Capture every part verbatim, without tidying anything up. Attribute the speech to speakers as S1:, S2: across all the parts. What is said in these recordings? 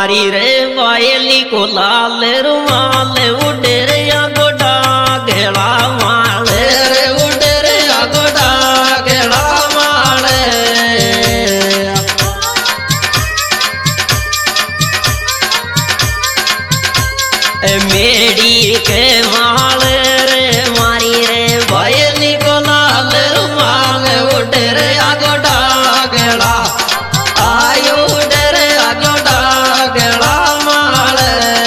S1: मारी रे वायली को लाल रुमाल उड़ रे गोडा घेड़ा माल रे उड़ रे गोडा घेड़ा माल मेरी के माल रे मारी रे वायली को लाल रुमाल उड़ रे गोडा घेड़ा आयो उड़ रे गोडा घेड़ा माल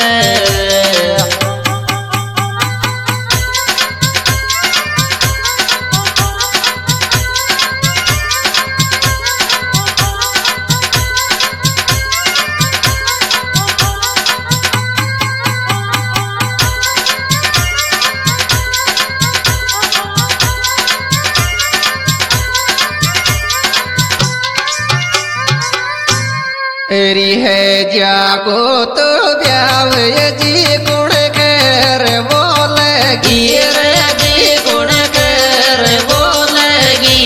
S2: तेरी है जागो तो ब्याव जी गुण कर बोलेगी
S1: रे जी गुण कर बोलेगी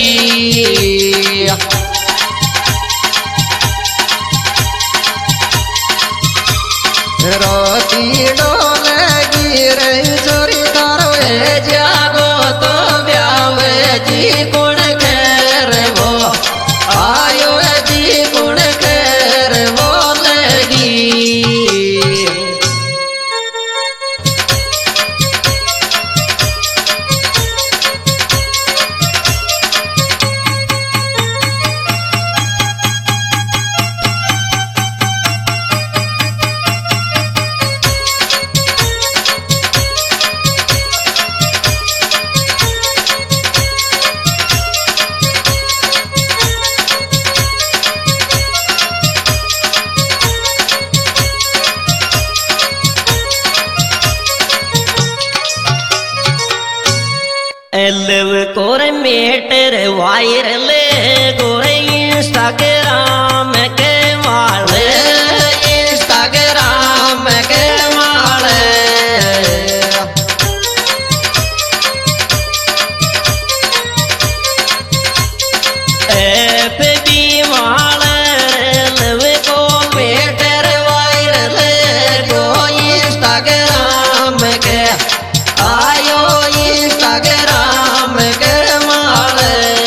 S2: रोती डोलेगी रे चोरी करो
S1: जागो तो ब्याव जी गुण कर वो आयो जी गुण कर बोलेगी एलव कोरे मेटर वायरल गोरे इंस्टाग्राम के माल इंस्टाग्राम के माल एप भी माल एलव को मेटर वायरल गो इंस्टाग्राम के आयो इंस्टाग्राम के माल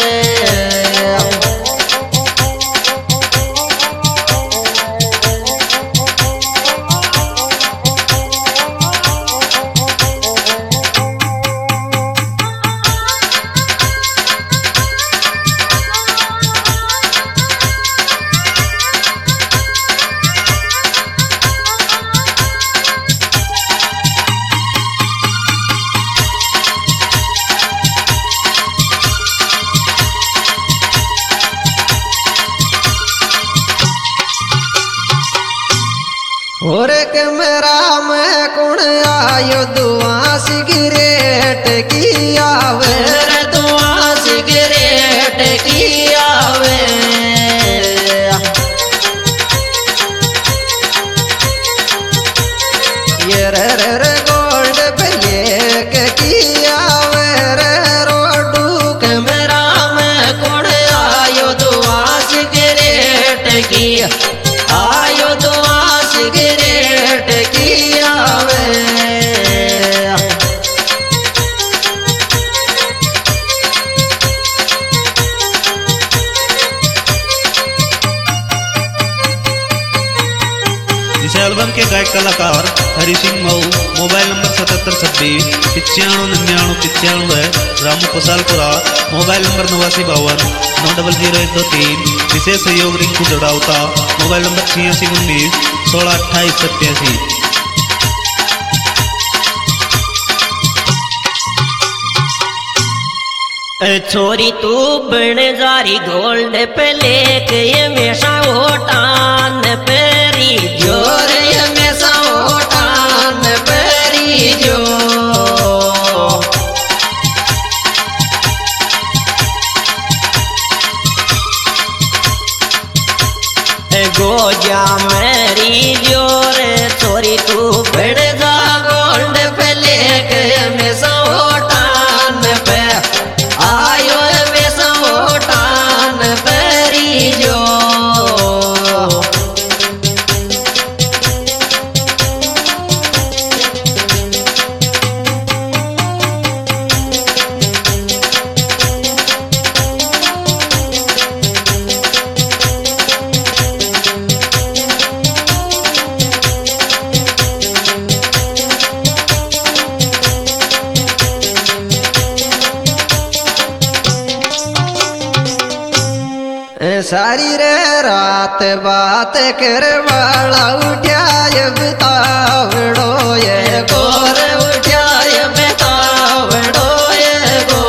S2: और कैमरा में कौन आयो दुआ सिगरेट की आवे
S1: रे दुआ सिगरेट की आवे
S2: ये रे रे रे गोल्ड पे लेके की आवे रे रोडू
S1: कैमरा में कौन आयो दुआ सिगरेट की आयो दुआ सिगरेट की आवे
S3: इस एल्बम के गायक कलाकार हरि सिंह मऊ। मोबाइल नंबर सतहत्तर छब्बीस पिचाणु निन्याणु पिचाणु है रामू कुशालपुरा। मोबाइल नंबर नवासी बावन नौ डबल जीरो एक दो तीन। विशेष सहयोग रिंकू जड़ावता। मोबाइल नंबर छियासी उन्नीस सोलह अट्ठाईस सत्यासी।
S1: छोरी तू बन जारी गोल्ड पे लेके हमेशा ओटान पेरी जोर हमेशा ओटान पेरी जो गोजा मेरी जोर छोरी तू बन जा गोल्ड पे लेके हमेशा ओटान पे आयो हमेशा ओटान पेरी जो
S2: सारी रे रात बात कर वाला उठाय बतावड़ो ये
S1: गोर उठाय बतावड़ो ये गो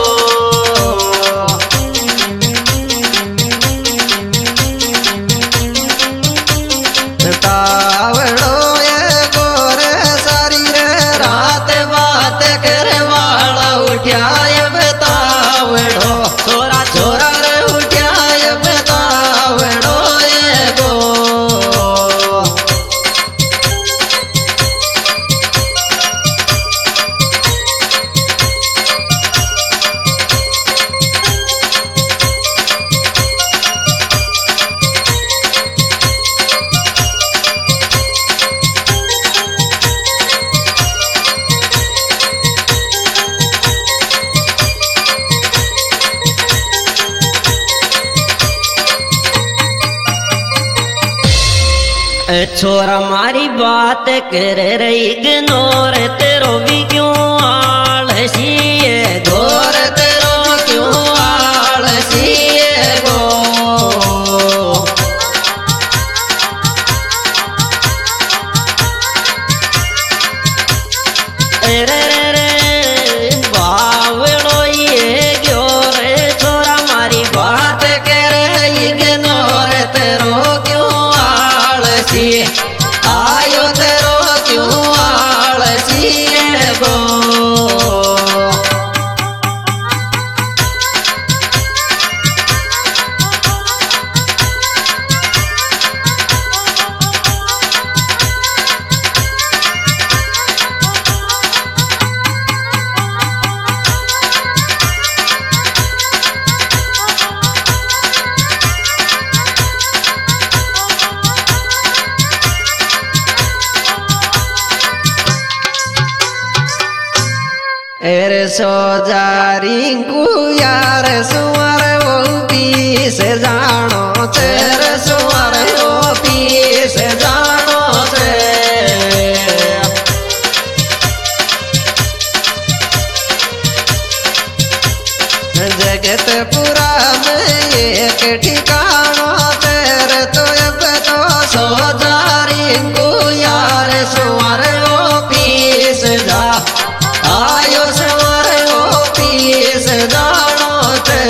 S2: बतावड़ो ये गोर सारी रे
S1: रात बात कर वाला उठाय बतावड़ो छोरा छोरा रे उठाय बतावड़ो ये गो छोरा मारी बात कर रही इग्नोर तेरो भी क्यों आलसी है गोर तेरो क्यों आलसी है गो रे रे रे बावड़ो ये क्यों रे छोरा मारी बात कर रही इग्नोर तेरो क्यों आलसी आयो तेरो क्यों आलसी है गो
S2: एरे सोजारी को यार सुअर वो पीस जानो तेर सुअर वो पीस जानो से जगत पूरा में एक ठिकाना तेरे तो अब तो सोजारी को यार सुअर वो पीस जा आयो सवार हो पीस जानो ते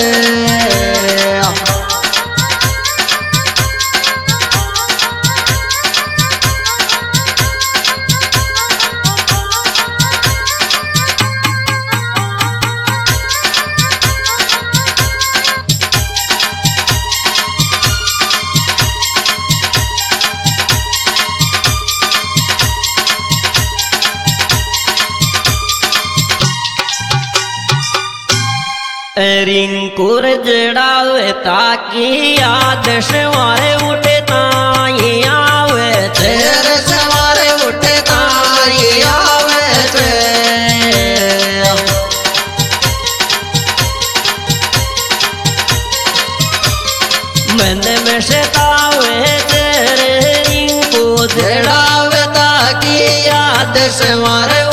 S1: रिंकुर जड़ावे ताकि याद सवारे उठे ताई आवे
S2: तेरे सवारे उठे ताई आवे ते
S1: मन में सतावे तेरे रिंकू
S2: जड़ावे ताकि याद सवारे